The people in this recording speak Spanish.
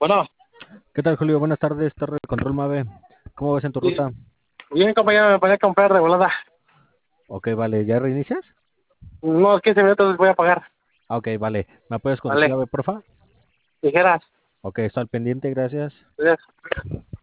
Bueno, ¿Qué tal, Julio? Buenas tardes, Torre de Control Mave. ¿Cómo vas en tu y- ruta? bien compañero, me voy a comprar de volada. Ok, vale, ¿ya reinicias? Unos 15 minutos voy a pagar. Ah, ok, vale. ¿Me apoyas con tu Vale, clave, porfa? tijeras. Ok, estoy al pendiente, gracias. Gracias.